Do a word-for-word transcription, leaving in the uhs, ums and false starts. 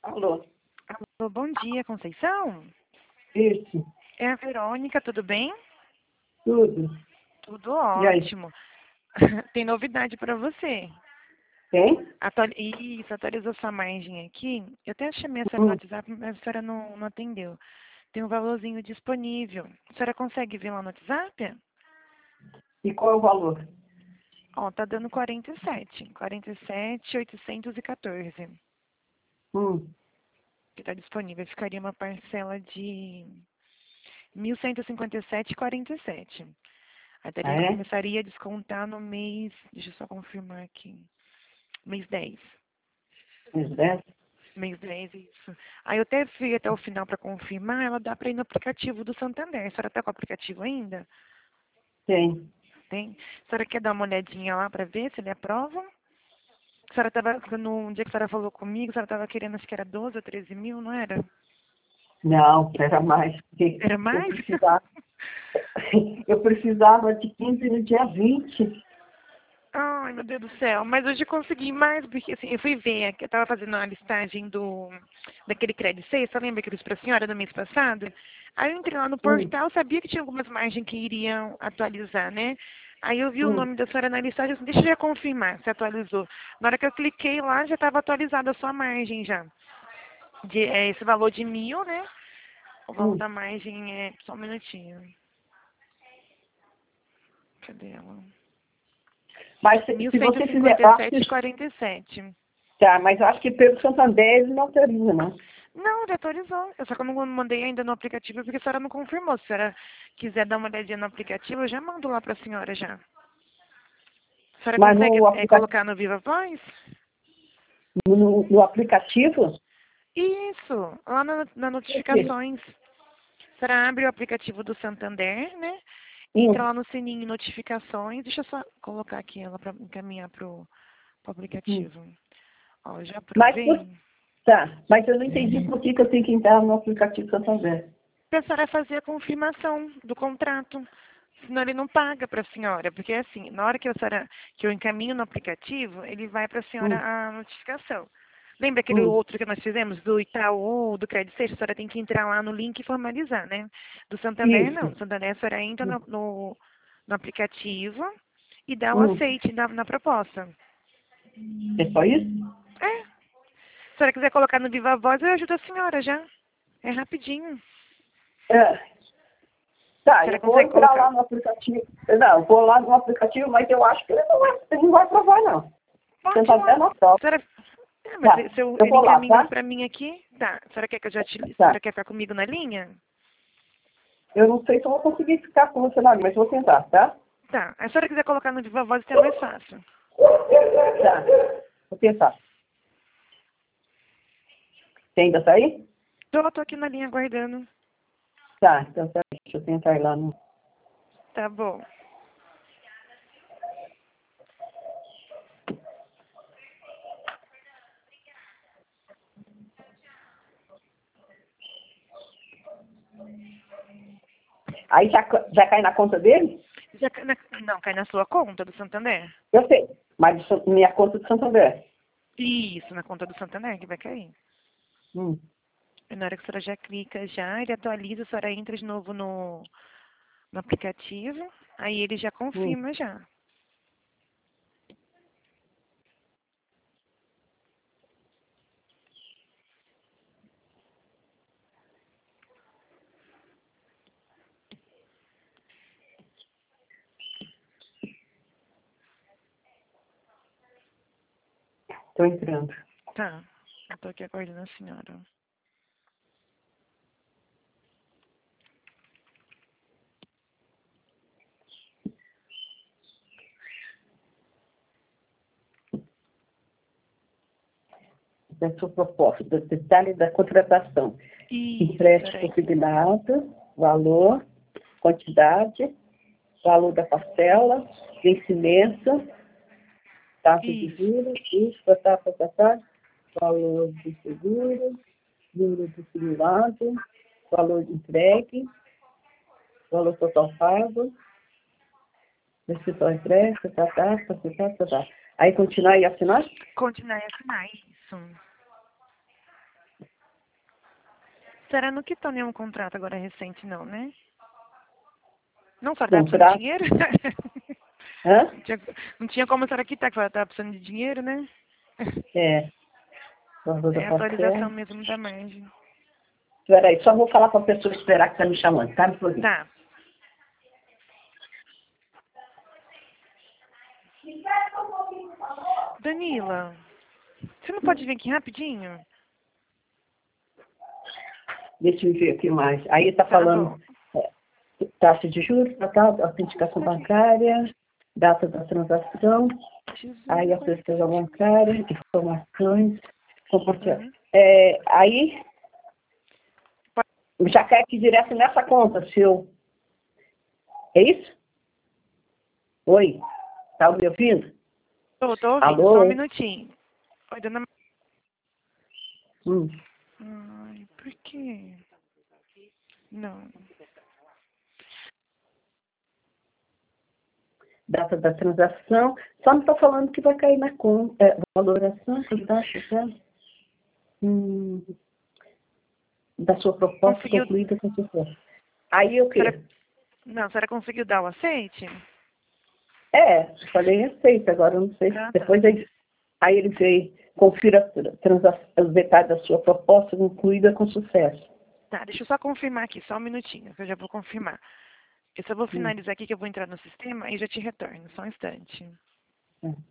Alô? Alô, bom dia, Conceição? Isso, É a Verônica, tudo bem? tudo. Tudo E aí? ótimo. Tem novidade para você. Tem? Atual... Isso, atualizou sua margem aqui. Eu até chamei a senhora no Hum. WhatsApp, mas a senhora não, não atendeu. Tem um valorzinho disponível. A senhora consegue ver lá no WhatsApp? E qual é o valor? Ó, tá dando quarenta e sete. quarenta e sete, oitocentos e quatorze. Hum. Que tá disponível. Ficaria uma parcela de mil cento e cinquenta e sete e quarenta e sete. Aí Ah, daí é? começaria a descontar no mês, deixa eu só confirmar aqui, mês dez. Uns dez? Mês dez, isso. Aí eu até fui até o final para confirmar, ela dá para ir no aplicativo do Santander. A senhora tá com o aplicativo ainda? Tem. Tem? A senhora quer dar uma olhadinha lá para ver se ele aprova? A senhora tava, no dia que a senhora falou comigo, a senhora estava querendo, acho que era doze ou treze mil, não era? Não, era mais, porque Era eu mais? precisava, eu precisava de quinze no dia vinte. Ai, meu Deus do céu. Mas hoje eu consegui mais, porque assim, eu fui ver, eu estava fazendo a listagem do, daquele Credit Sexta, lembra que eu disse para a senhora do mês passado? Aí eu entrei lá no Hum. portal, sabia que tinha algumas margens que iriam atualizar, né? Aí eu vi o Hum. nome da senhora na listagem, eu disse, deixa eu já confirmar se atualizou. Na hora que eu cliquei lá, já estava atualizada a sua margem já. De, é, esse valor de mil, né? O valor Hum. da margem é... Só um minutinho. Cadê ela? Mas se, Mil se cento e você fizer, cinquenta eu e acho sete e que, quarenta e sete. tá, mas eu acho que pelo Santander ele não autoriza, não. Não, ele atualizou. Eu só que eu não mandei ainda no aplicativo porque a senhora não confirmou. Se a senhora quiser dar uma olhadinha no aplicativo, eu já mando lá para a senhora já. A senhora Mas consegue no, é, aplica, colocar no Viva Voz? no, no aplicativo, Isso, lá na, na o quê? notificações. A senhora abre o aplicativo do Santander, né? Entra Hum. lá no sininho notificações. Deixa eu só colocar aqui ela para encaminhar para o Hum. aplicativo. Ó, eu já Mas, por- aprovei. tá, mas eu não entendi por que, que eu tenho que entrar no aplicativo Santander. A senhora fazer a confirmação do contrato. Senão ele não paga para a senhora, porque assim, na hora que, a senhora, que eu encaminho no aplicativo, ele vai para a senhora Hum. a notificação. Lembra aquele Hum. outro que nós fizemos, do Itaú, do Credit Sexta? A senhora tem que entrar lá no link e formalizar, né? Do Santander, não. Isso. Do Santander, a senhora entra Hum. no, no, no aplicativo e dá o Hum. aceite na, na proposta. É só isso? É. Se a senhora quiser colocar no Viva Voz, eu ajudo a senhora já. É rapidinho. É. A Tá, senhora eu vou consegue entrar colocar? lá no aplicativo. Não, eu vou lá no aplicativo, mas eu acho que ele não vai, ele não vai aprovar, não. Pode ir Santander lá. não A aprova. senhora... É, mas Tá, se eu, eu ele vou lá, encaminhou tá? para mim aqui, tá. A senhora quer que eu já te... A Tá. senhora quer ficar comigo na linha? Eu não sei se eu vou conseguir ficar com você lá, mas vou tentar, tá? Tá. A senhora quiser colocar no Viva Voz, é mais fácil. Tá. Vou tentar. Você ainda tá aí? Tô, tô aqui na linha aguardando. Tá, então tá. Deixa eu tentar ir lá no. Tá bom. Aí já, ca- já cai na conta dele? Já, cai na, não, cai na sua conta do Santander? Eu sei. Mas do San- minha conta de Santander. Isso, na conta do Santander que vai cair. Hum. E na hora que a senhora já clica já, ele atualiza, a senhora entra de novo no, no aplicativo, aí ele já Hum. confirma já. Tô entrando. Tá. Eu tô aqui aguardando a senhora. Da sua proposta, detalhe da contratação. Isso, Empréstimo peraí. consignado, valor, quantidade, valor da parcela, vencimento, taxa de Isso. juros, custo, tá, tá, tá, tá, valor do seguro, número do simulado, valor entregue, valor total pago, descrição entregue, tá, tá, tá, tá, tá, tá, tá. Aí continuar e assinar? Continuar e assinar, isso. Será não quitou nenhum contrato agora recente, não, né? Não, só estava precisando Contrato? de dinheiro? Hã? Não tinha, não tinha como a senhora quitar, que ela estava precisando de dinheiro, né? É. Guardou da É a atualização papel. mesmo da margem. Espera aí, só vou falar para a pessoa esperar que está me chamando, tá? Me ouvindo. Tá. Danila, você não pode vir aqui rapidinho? Deixa eu ver aqui mais. Aí está Tá falando bom. é, taxa de juros, total, autenticação bancária, data da transação, Jesus, aí a certeza bancária, informações, comportamento. Uhum. É, aí já quer que direto nessa conta, se eu... É isso? Oi? Tá me ouvindo? Tô, tô ouvindo, só um Alô? minutinho. Oi, dona... Hum. Ai, por quê? Não. Data da transação, só não está falando que vai cair na conta, é, valoração, taxa, tá? Hum, da sua proposta Conseguiu... concluída com sucesso. Aí o Será... quê? Não, a senhora conseguiu dar o aceite? É, falei receita, agora eu não sei. Ah, tá. Depois aí, aí ele veio, confira a transa- os detalhes da sua proposta concluída com sucesso. Tá, deixa eu só confirmar aqui, só um minutinho, que eu já vou confirmar. Eu só vou Hum, finalizar aqui que eu vou entrar no sistema e já te retorno, só um instante. é.